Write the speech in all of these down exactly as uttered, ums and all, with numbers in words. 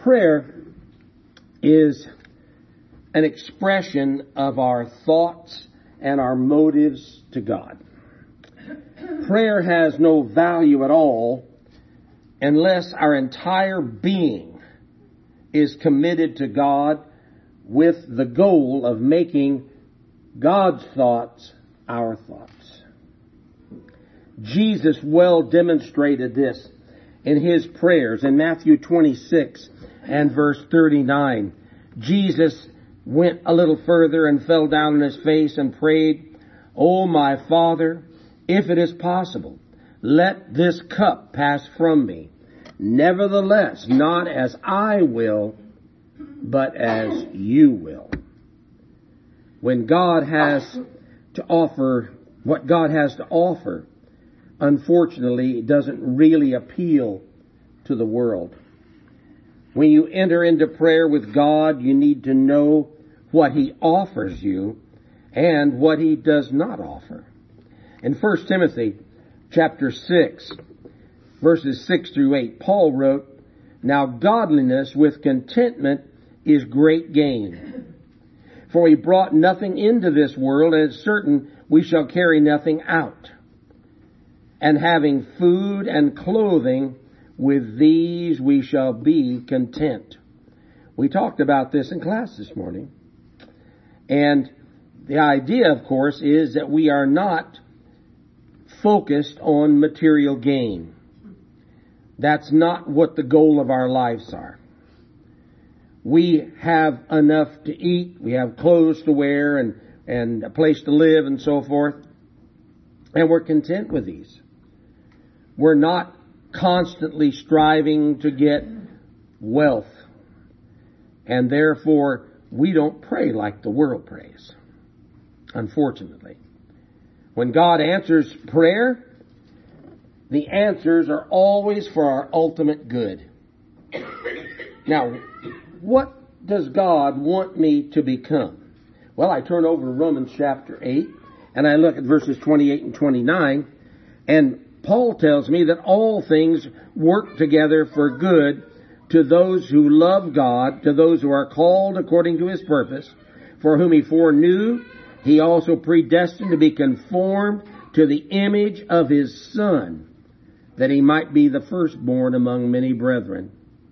prayer is an expression of our thoughts and our motives to God. Prayer has no value at all unless our entire being is committed to God with the goal of making God's thoughts our thoughts. Jesus well demonstrated this in his prayers in Matthew twenty-six and verse thirty-nine. Jesus went a little further and fell down on his face and prayed, "O my Father, if it is possible, let this cup pass from me. Nevertheless, not as I will, but as you will." When God has to offer, what God has to offer, unfortunately, it doesn't really appeal to the world. When you enter into prayer with God, you need to know what He offers you and what He does not offer. In First Timothy chapter six, verses six through eight, Paul wrote, "Now godliness with contentment is great gain. For we brought nothing into this world, and it's certain we shall carry nothing out. And having food and clothing, with these we shall be content." We talked about this in class this morning. And the idea, of course, is that we are not focused on material gain. That's not what the goal of our lives are. We have enough to eat, we have clothes to wear and, and a place to live and so forth. And we're content with these. We're not constantly striving to get wealth. And therefore, we don't pray like the world prays, unfortunately. When God answers prayer, the answers are always for our ultimate good. Now, what does God want me to become? Well, I turn over to Romans chapter eight, and I look at verses twenty-eight and twenty-nine, and Paul tells me that all things work together for good to those who love God, to those who are called according to His purpose, for whom He foreknew, He also predestined to be conformed to the image of His Son, that He might be the firstborn among many brethren.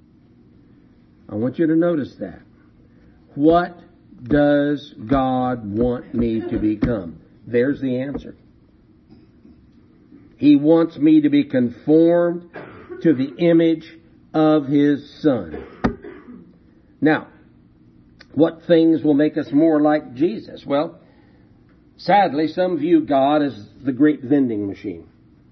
I want you to notice that. What does God want me to become? There's the answer. He wants me to be conformed to the image of His Son. Now, what things will make us more like Jesus? Well, sadly, some view God as the great vending machine.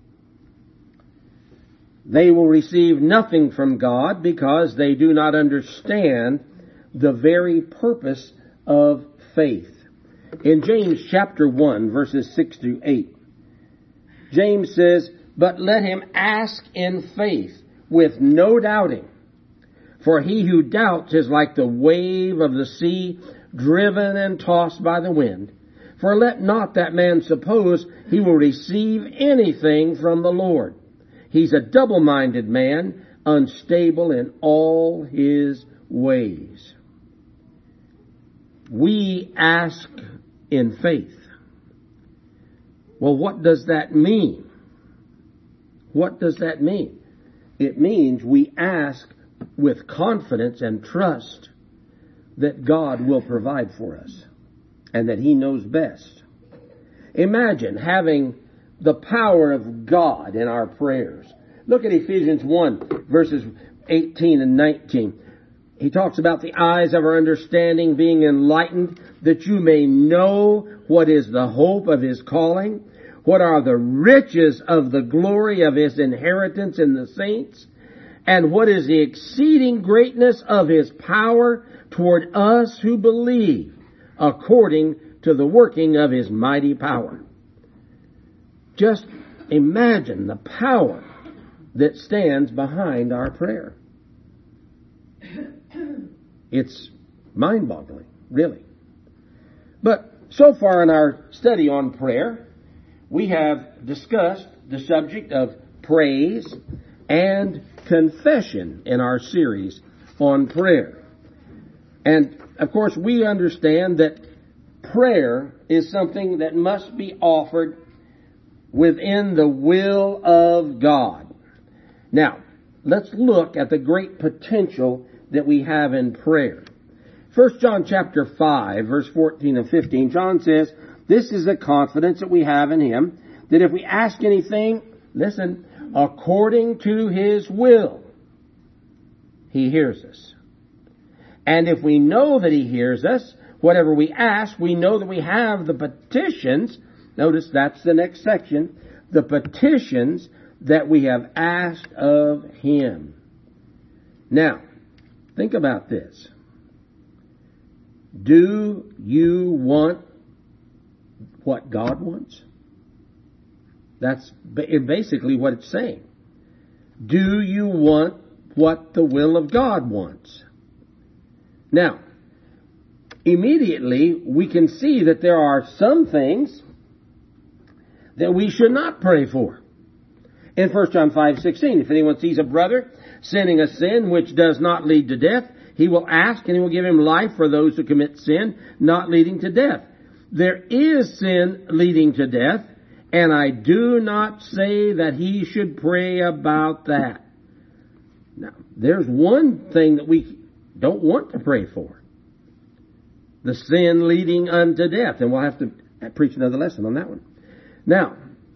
They will receive nothing from God because they do not understand the very purpose of faith. In James chapter one, verses six through eight, James says, "But let him ask in faith, with no doubting. For he who doubts is like the wave of the sea, driven and tossed by the wind. For let not that man suppose he will receive anything from the Lord. He's a double-minded man, unstable in all his ways." We ask in faith. Well, what does that mean? What does that mean? It means we ask with confidence and trust that God will provide for us and that He knows best. Imagine having the power of God in our prayers. Look at Ephesians one, verses eighteen and nineteen. He talks about the eyes of our understanding being enlightened, that you may know what is the hope of His calling, what are the riches of the glory of His inheritance in the saints, and what is the exceeding greatness of His power toward us who believe, according to the working of His mighty power. Just imagine the power that stands behind our prayer. It's mind-boggling, really. But so far in our study on prayer, we have discussed the subject of praise and confession in our series on prayer. And, of course, we understand that prayer is something that must be offered within the will of God. Now, let's look at the great potential that we have in prayer. First John chapter five, verse fourteen and fifteen, John says, "This is the confidence that we have in Him, that if we ask anything," listen, "according to His will, He hears us. And if we know that He hears us, whatever we ask, we know that we have the petitions," notice that's the next section, "the petitions that we have asked of Him." Now, think about this. Do you want what God wants? That's basically what it's saying. Do you want what the will of God wants? Now, immediately we can see that there are some things that we should not pray for. In First John five sixteen, if anyone sees a brother sinning a sin which does not lead to death, he will ask and He will give him life for those who commit sin not leading to death. There is sin leading to death, and I do not say that he should pray about that. Now, there's one thing that we don't want to pray for. The sin leading unto death. And we'll have to preach another lesson on that one. Now,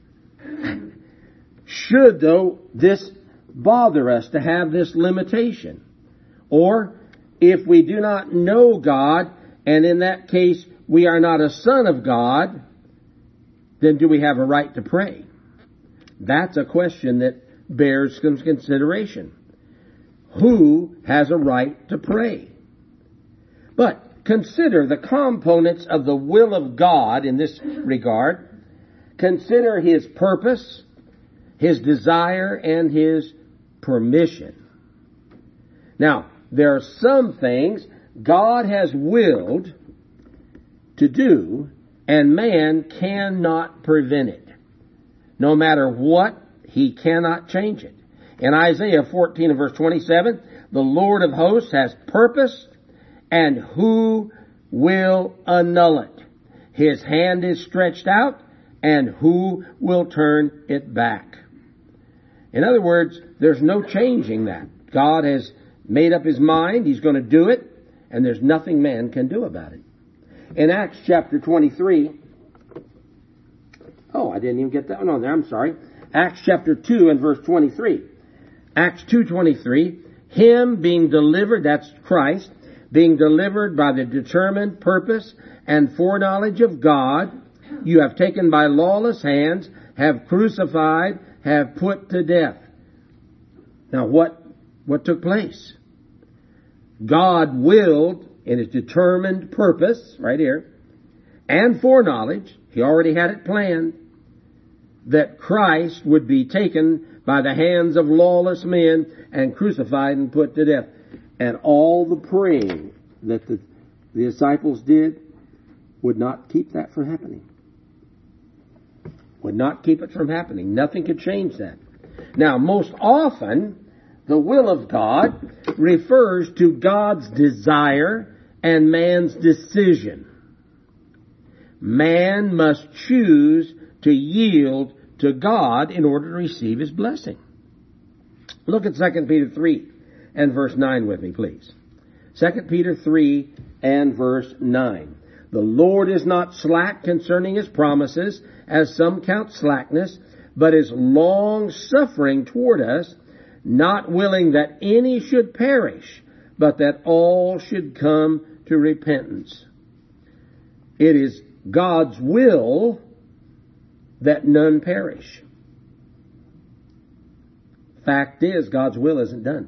should, though, this bother us to have this limitation? Or, if we do not know God, and in that case we are not a son of God, then do we have a right to pray? That's a question that bears some consideration. Who has a right to pray? But consider the components of the will of God in this regard. Consider His purpose, His desire, and His permission. Now, there are some things God has willed to do, and man cannot prevent it. No matter what, He cannot change it. In Isaiah fourteen and verse twenty-seven, the Lord of hosts has purposed, and who will annul it? His hand is stretched out, and who will turn it back? In other words, there's no changing that. God has made up His mind, He's going to do it, and there's nothing man can do about it. In Acts chapter twenty-three, oh, I didn't even get that one on there, I'm sorry. Acts chapter two and verse twenty-three. Acts two twenty-three, Him being delivered, that's Christ, being delivered by the determined purpose and foreknowledge of God, you have taken by lawless hands, have crucified, have put to death. Now what, what took place? God willed in His determined purpose, right here, and foreknowledge, He already had it planned, that Christ would be taken by the hands of lawless men and crucified and put to death. And all the praying that the, the disciples did would not keep that from happening. Would not keep it from happening. Nothing could change that. Now, most often, the will of God refers to God's desire and man's decision. Man must choose to yield to God in order to receive His blessing. Look at Second Peter three and verse nine with me, please. Second Peter three and verse nine. The Lord is not slack concerning His promises, as some count slackness, but is long-suffering toward us, not willing that any should perish, but that all should come to repentance. It is God's will that none perish. Fact is, God's will isn't done.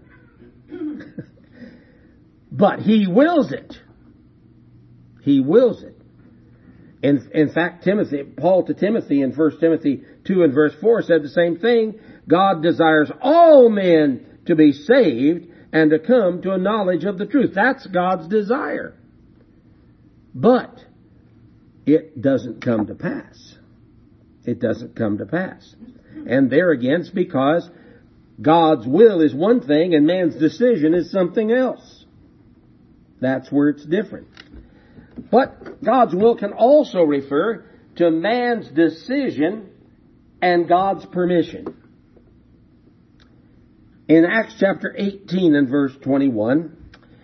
But He wills it. He wills it. In, in fact, Timothy, Paul to Timothy in First Timothy two and verse four said the same thing. God desires all men to be saved and to come to a knowledge of the truth. That's God's desire. But it doesn't come to pass. It doesn't come to pass. And there again, it's because God's will is one thing and man's decision is something else. That's where it's different. But God's will can also refer to man's decision and God's permission. In Acts chapter eighteen and verse twenty-one,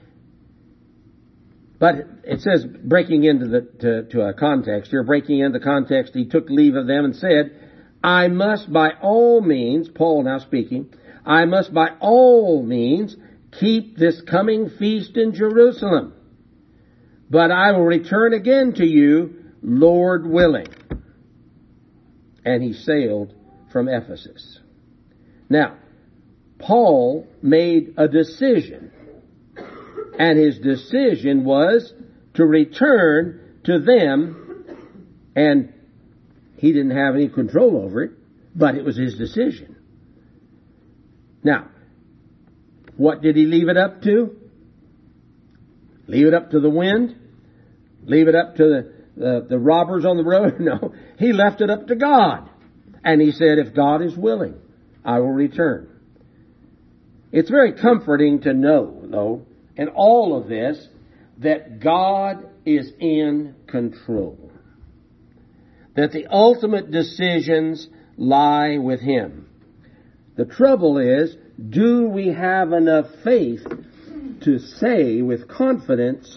but it says, breaking into the to, to a context here, breaking into the context, he took leave of them and said, I must by all means, Paul now speaking, I must by all means keep this coming feast in Jerusalem, but I will return again to you, Lord willing. And he sailed from Ephesus. Now, Paul made a decision, and his decision was to return to them, and he didn't have any control over it, but it was his decision. Now, what did he leave it up to? Leave it up to the wind? Leave it up to the, the, the robbers on the road? No, he left it up to God. And he said, if God is willing, I will return. It's very comforting to know, though, in all of this, that God is in control. That the ultimate decisions lie with Him. The trouble is, do we have enough faith to say with confidence,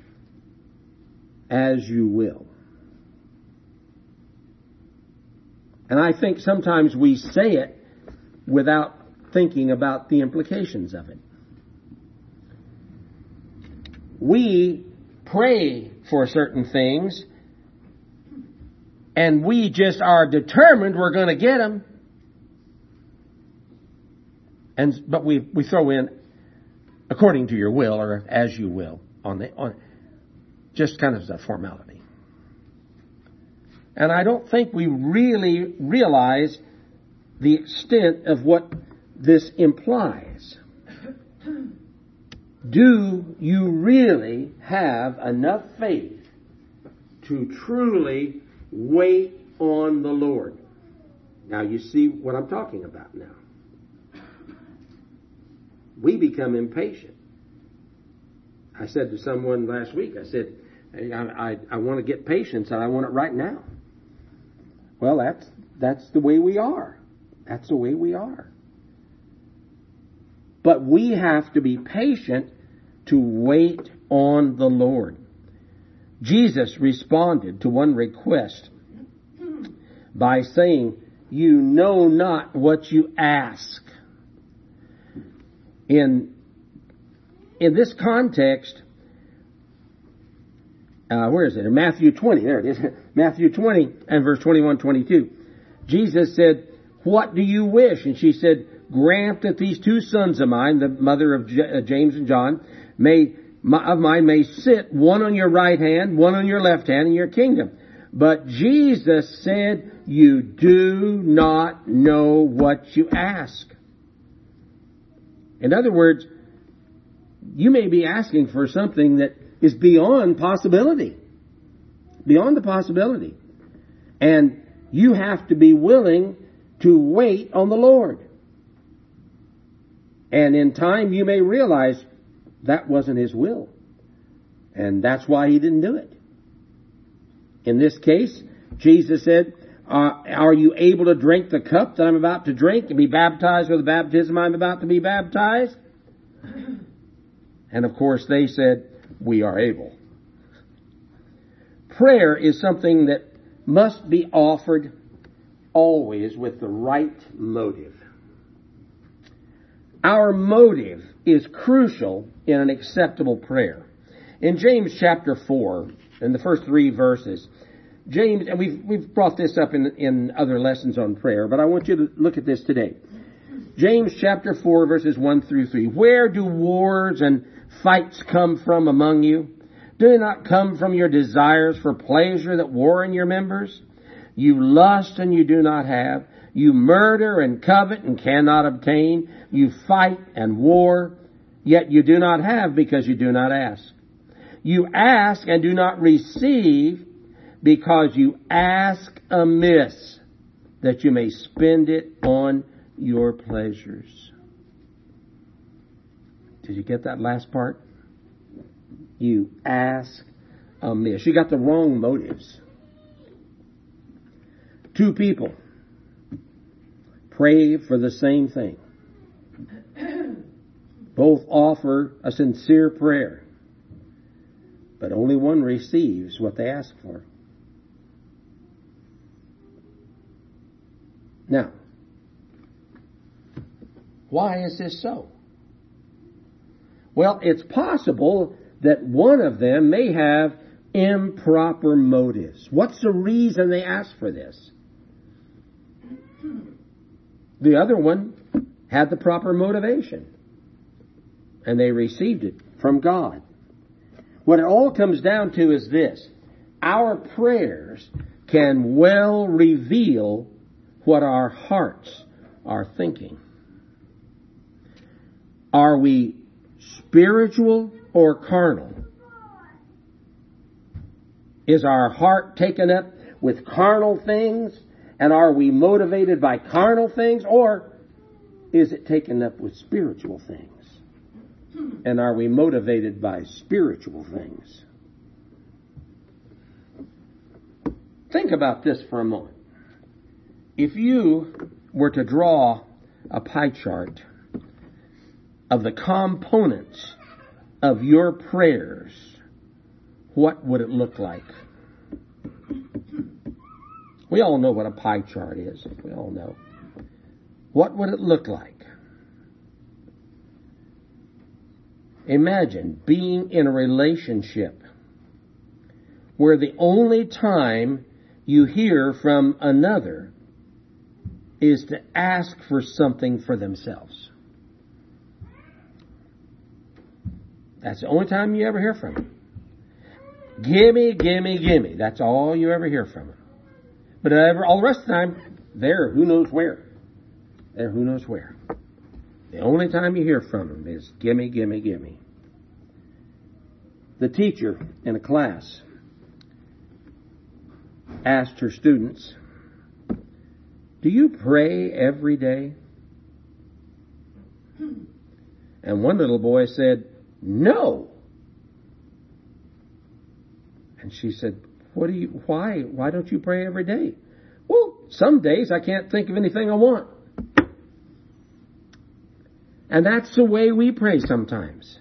as you will? And I think sometimes we say it without thinking about the implications of it. We pray for certain things, and we just are determined we're going to get them. And but we we throw in, according to your will or as you will, on the on just kind of as a formality. And I don't think we really realize the extent of what this implies. Do you really have enough faith to truly wait on the Lord? Now you see what I'm talking about now. We become impatient. I said to someone last week, I said, I, I, I want to get patience and I want it right now. Well, that's, that's the way we are. That's the way we are. But we have to be patient to wait on the Lord. Jesus responded to one request by saying, you know not what you ask. In, in this context, uh, where is it? In Matthew twenty, there it is. Matthew twenty and verse twenty-one, twenty-two. Jesus said, what do you wish? And she said, grant that these two sons of mine, the mother of J- James and John, may of mine may sit, one on your right hand, one on your left hand in your kingdom. But Jesus said, you do not know what you ask. In other words, you may be asking for something that is beyond possibility. Beyond the possibility. And you have to be willing to wait on the Lord. And in time you may realize that wasn't His will. And that's why He didn't do it. In this case, Jesus said, uh, are you able to drink the cup that I'm about to drink and be baptized with the baptism I'm about to be baptized? And of course they said, we are able. Prayer is something that must be offered always with the right motive. Our motive is crucial in an acceptable prayer. In James chapter four, in the first three verses, James, and we've, we've brought this up in, in other lessons on prayer, but I want you to look at this today. James chapter four, verses one through three. Where do wars and fights come from among you? Do they not come from your desires for pleasure that war in your members? You lust and you do not have. You murder and covet and cannot obtain. You fight and war, yet you do not have because you do not ask. You ask and do not receive because you ask amiss, that you may spend it on your pleasures. Did you get that last part? You ask amiss. You got the wrong motives. Two people pray for the same thing. Both offer a sincere prayer, but only one receives what they ask for. Now, why is this so? Well, it's possible that one of them may have improper motives. What's the reason they ask for this? The other one had the proper motivation, and they received it from God. What it all comes down to is this: our prayers can well reveal what our hearts are thinking. Are we spiritual or carnal? Is our heart taken up with carnal things, and are we motivated by carnal things, or is it taken up with spiritual things? And are we motivated by spiritual things? Think about this for a moment. If you were to draw a pie chart of the components of your prayers, what would it look like? We all know what a pie chart is. We all know. What would it look like? Imagine being in a relationship where the only time you hear from another is to ask for something for themselves. That's the only time you ever hear from them. Gimme, gimme, gimme. That's all you ever hear from them. But ever, all the rest of the time, they're who knows where. They're who knows where. The only time you hear from them is gimme, gimme, gimme. The teacher in a class asked her students, "Do you pray every day?" And one little boy said, "No." And she said, "What do you, why, why don't you pray every day?" "Well, some days I can't think of anything I want." And that's the way we pray sometimes.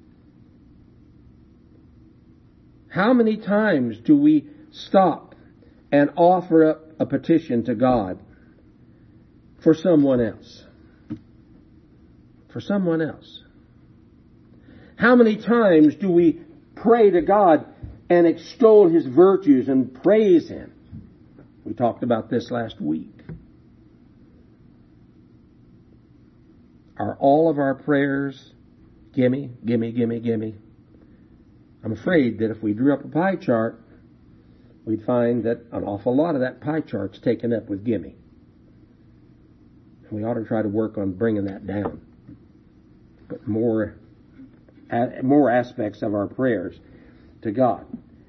How many times do we stop and offer up a petition to God for someone else? For someone else. How many times do we pray to God and extol His virtues and praise Him? We talked about this last week. Are all of our prayers gimme, gimme, gimme, gimme? I'm afraid that if we drew up a pie chart, we'd find that an awful lot of that pie chart's taken up with gimme. And we ought to try to work on bringing that down. But more, more aspects of our prayers to God.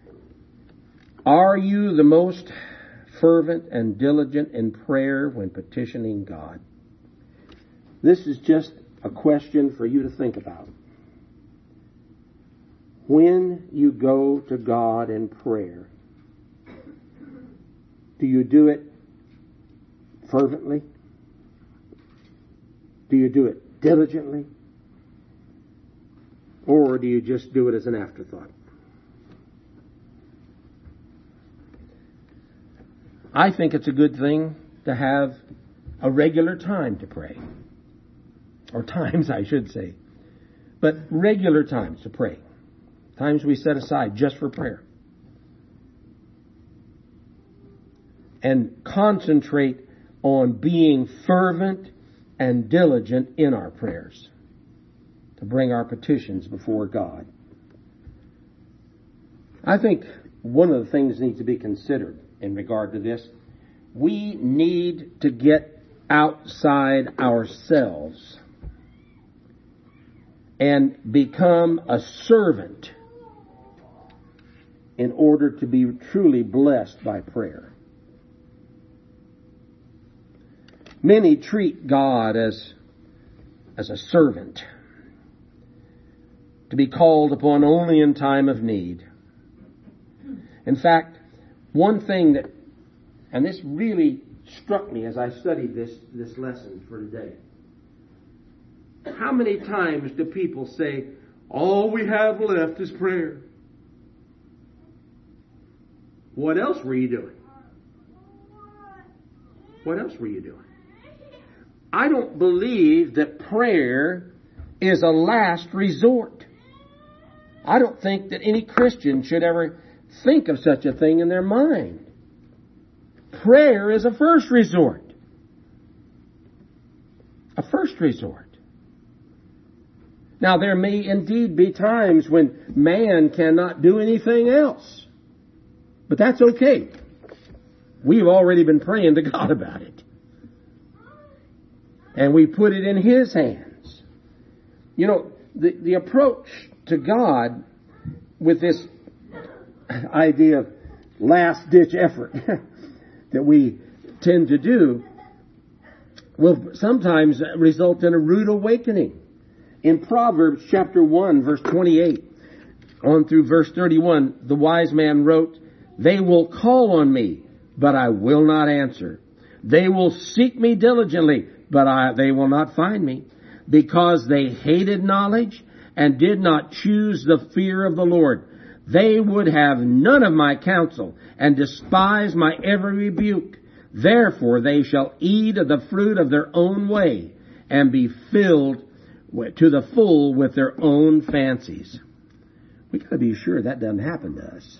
Are you the most fervent and diligent in prayer when petitioning God? This is just a question for you to think about. When you go to God in prayer, do you do it fervently? Do you do it diligently? Or do you just do it as an afterthought? I think it's a good thing to have a regular time to pray. Or times, I should say. But regular times to pray. Times we set aside just for prayer. And concentrate on being fervent and diligent in our prayers to bring our petitions before God. I think one of the things needs to be considered in regard to this. We need to get outside ourselves and become a servant in order to be truly blessed by prayer. Many treat God as, as a servant, to be called upon only in time of need. In fact, one thing that, and this really struck me as I studied this, this lesson for today. How many times do people say, all we have left is prayer? What else were you doing? What else were you doing? I don't believe that prayer is a last resort. I don't think that any Christian should ever think of such a thing in their mind. Prayer is a first resort. A first resort. Now, there may indeed be times when man cannot do anything else. But that's okay. We've already been praying to God about it. And we put it in His hands. You know, the, the approach to God with this idea of last-ditch effort that we tend to do will sometimes result in a rude awakening. In Proverbs chapter one, verse twenty-eight, on through verse thirty-one, the wise man wrote, "They will call on me, but I will not answer. They will seek me diligently, but I, they will not find me, because they hated knowledge and did not choose the fear of the Lord. They would have none of my counsel and despise my every rebuke. Therefore they shall eat of the fruit of their own way and be filled to the full with their own fancies." We got to be sure that doesn't happen to us.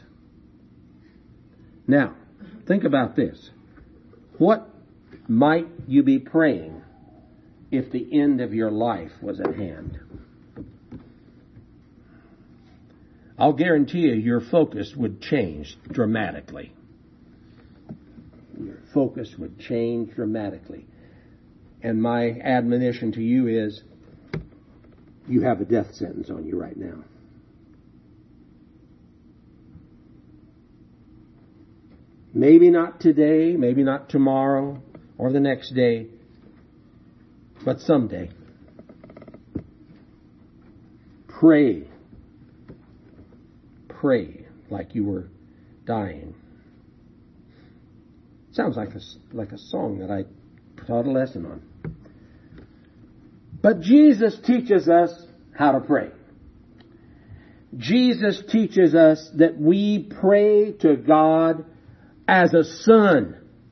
Now, think about this. What might you be praying if the end of your life was at hand? I'll guarantee you your focus would change dramatically. Your focus would change dramatically. And my admonition to you is, you have a death sentence on you right now. Maybe not today, maybe not tomorrow or the next day, but someday. Pray. Pray like you were dying. Sounds like a, like a song that I taught a lesson on. But Jesus teaches us how to pray. Jesus teaches us that we pray to God as a son.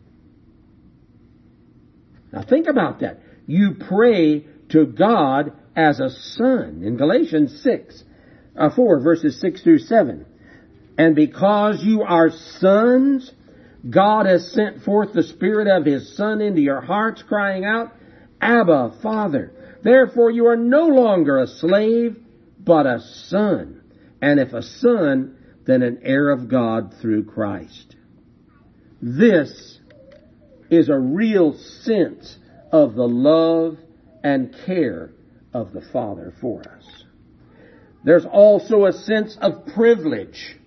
Now think about that. You pray to God as a son. In Galatians six, uh, four, verses six through seven. "And because you are sons, God has sent forth the Spirit of His Son into your hearts, crying out, Abba, Father. Therefore you are no longer a slave, but a son. And if a son, then an heir of God through Christ." This is a real sense of the love and care of the Father for us. There's also a sense of privilege.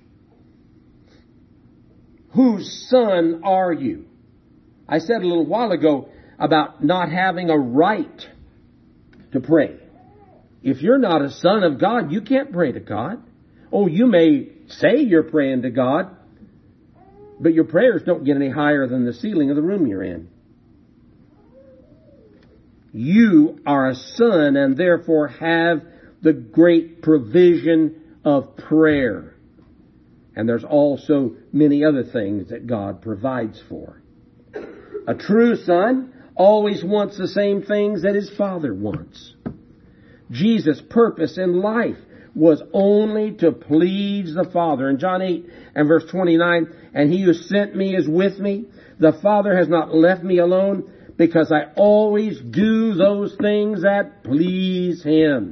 Whose son are you? I said a little while ago about not having a right to pray. If you're not a son of God, you can't pray to God. Oh, you may say you're praying to God, but your prayers don't get any higher than the ceiling of the room you're in. You are a son and therefore have the great provision of prayer. And there's also many other things that God provides for. A true son always wants the same things that his Father wants. Jesus' purpose in life was only to please the Father. In John eight and verse twenty-nine, "And he who sent me is with me. The Father has not left me alone, because I always do those things that please him."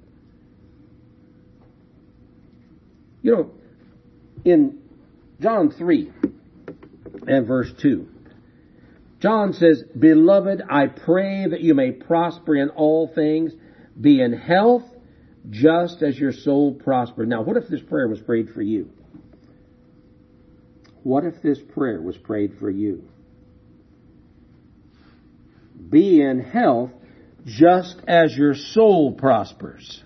You know, in John three and verse two, John says, "Beloved, I pray that you may prosper in all things, be in health, just as your soul prospered." Now, what if this prayer was prayed for you? What if this prayer was prayed for you? be in health just as your soul prospers.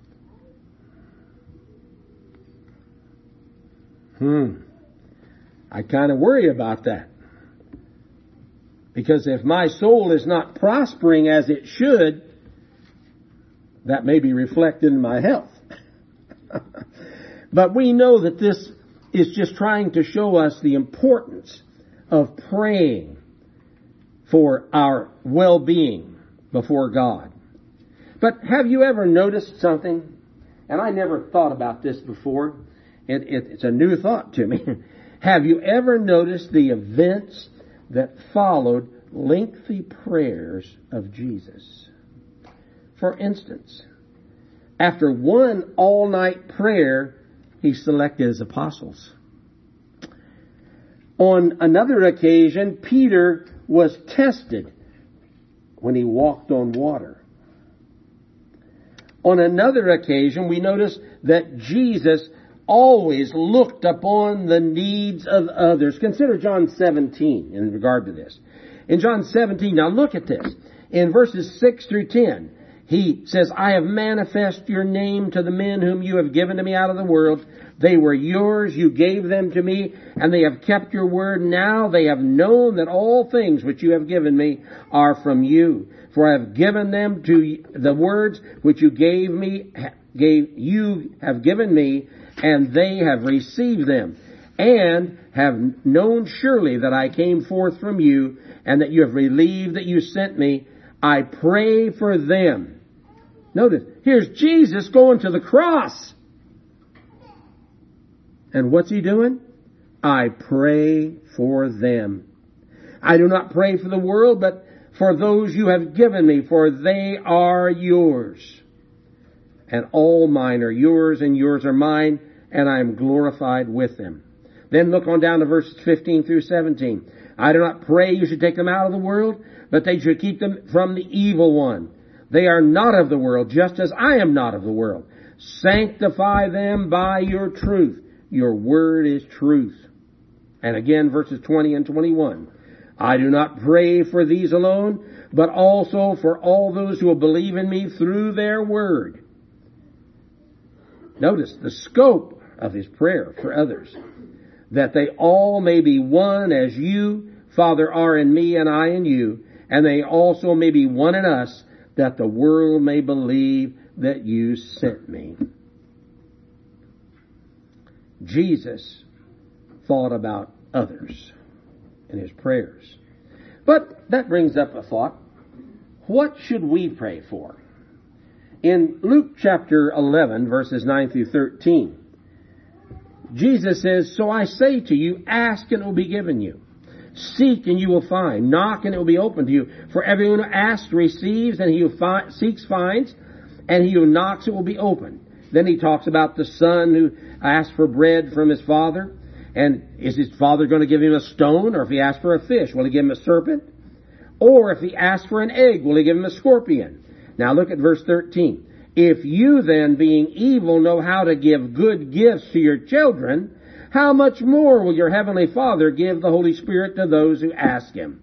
Hmm. I kind of worry about that. Because if my soul is not prospering as it should, that may be reflected in my health. But we know that this is just trying to show us the importance of praying for our well-being before God. But have you ever noticed something? And I never thought about this before. It, it, it's a new thought to me. Have you ever noticed the events that followed lengthy prayers of Jesus? For instance, after one all-night prayer, he selected his apostles. On another occasion, Peter was tested when he walked on water. On another occasion, we notice that Jesus always looked upon the needs of others. Consider John seventeen in regard to this. In John seventeen, now look at this. In verses six through ten, he says, I have manifested your name to the men whom you have given to me out of the world. They were yours, you gave them to me, and they have kept your word. Now they have known that all things which you have given me are from you. For I have given them to the words which you gave me, gave you have given me, and they have received them, and have known surely that I came forth from you, and that you have believed that you sent me. I pray for them. Notice, here's Jesus going to the cross. And what's he doing? I pray for them. I do not pray for the world, but for those you have given me, for they are yours. And all mine are yours, and yours are mine, and I am glorified with them. Then look on down to verses fifteen through seventeen. I do not pray you should take them out of the world, but they should keep them from the evil one. They are not of the world, just as I am not of the world. Sanctify them by your truth. Your word is truth. And again, verses twenty and twenty-one. I do not pray for these alone, but also for all those who will believe in me through their word. Notice the scope of his prayer for others. That they all may be one as you, Father, are in me and I in you, and they also may be one in us, that the world may believe that you sent me. Jesus thought about others in his prayers. But that brings up a thought. What should we pray for? In Luke chapter eleven, verses nine through thirteen, Jesus says, So I say to you, ask and it will be given you. Seek and you will find. Knock and it will be opened to you. For everyone who asks receives, and he who fi- seeks finds, and he who knocks it will be opened. Then he talks about the son who asked for bread from his father. And is his father going to give him a stone? Or if he asks for a fish, will he give him a serpent? Or if he asks for an egg, will he give him a scorpion? Now look at verse thirteen. If you then, being evil, know how to give good gifts to your children, how much more will your heavenly Father give the Holy Spirit to those who ask him?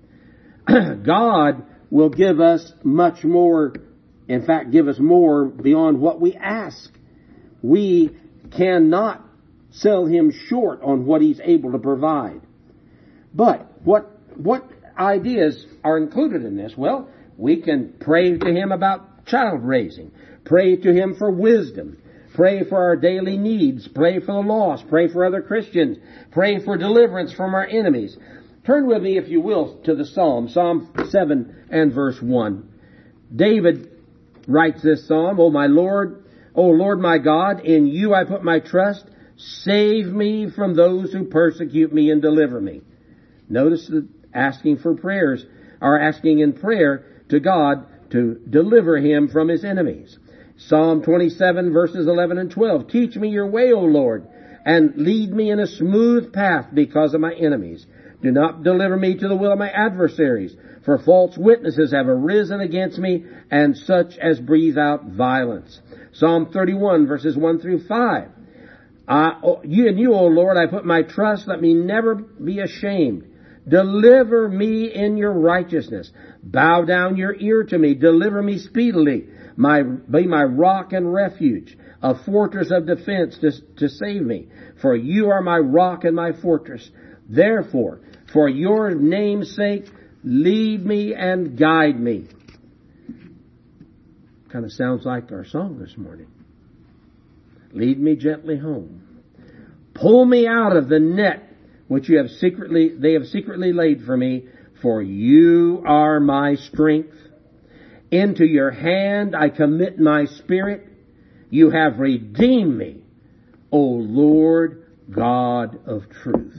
God will give us much more, in fact, give us more beyond what we ask. We cannot sell him short on what he's able to provide. But what what ideas are included in this? Well, we can pray to him about child raising. Pray to him for wisdom. Pray for our daily needs. Pray for the lost. Pray for other Christians. Pray for deliverance from our enemies. Turn with me, if you will, to the Psalm, Psalm seven and verse one. David writes this psalm, O my Lord, O Lord my God, in you I put my trust. Save me from those who persecute me and deliver me. Notice that asking for prayers, or asking in prayer to God to deliver him from his enemies. Psalm twenty-seven verses eleven and twelve. Teach me your way, O Lord, and lead me in a smooth path because of my enemies. Do not deliver me to the will of my adversaries, for false witnesses have arisen against me, and such as breathe out violence. Psalm thirty-one verses one through five. I, oh, you and you, O Lord, I put my trust. Let me never be ashamed. Deliver me in your righteousness. Bow down your ear to me. Deliver me speedily. My, be my rock and refuge, a fortress of defense to, to save me. For you are my rock and my fortress. Therefore, for your name's sake, lead me and guide me. Kind of sounds like our song this morning. Lead me gently home. Pull me out of the net which you have secretly, they have secretly laid for me, for you are my strength. Into your hand I commit my spirit. You have redeemed me, O Lord God of truth.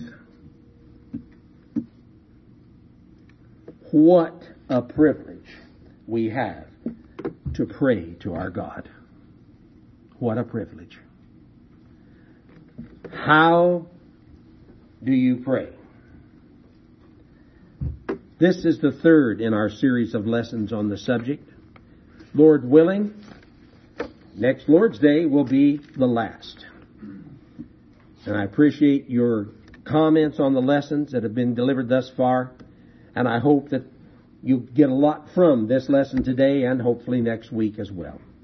What a privilege we have to pray to our God. What a privilege. How do you pray? This is the third in our series of lessons on the subject. Lord willing, next Lord's Day will be the last. And I appreciate your comments on the lessons that have been delivered thus far. And I hope that you get a lot from this lesson today and hopefully next week as well.